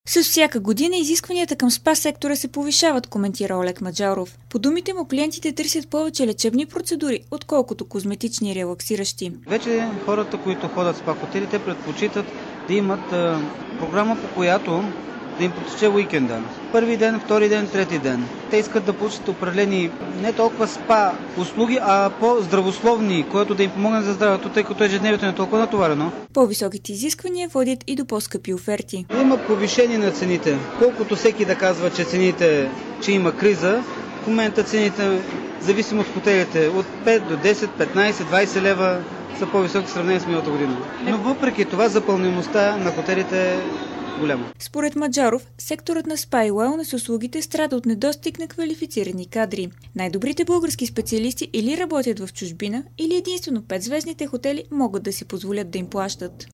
С всяка година изискванията към спа сектора се повишават, коментира Олег Маджаров. По думите му, клиентите търсят повече лечебни процедури, отколкото козметични и релаксиращи. Вече хората, които ходят в спа хотели, те предпочитат да имат програма, по която да им протече уикенда. Първи ден, втори ден, трети ден. Те искат да получат определени не толкова спа услуги, а по-здравословни, което да им помогне за здравето, тъй като ежедневието не е толкова натоварено. По-високите изисквания водят и до по-скъпи оферти. Има повишение на цените. Колкото всеки да казва, че има криза, в момента цените, зависимо от хотелите, от 5 до 10, 15, 20 лева са по-високи в сравнение с миналата година. Но въпреки това запълнимостта на хотелите е голяма. Според Маджаров, секторът на спа и уелнес услугите страда от недостиг на квалифицирани кадри. Най-добрите български специалисти или работят в чужбина, или единствено 5-звездните хотели могат да си позволят да им плащат.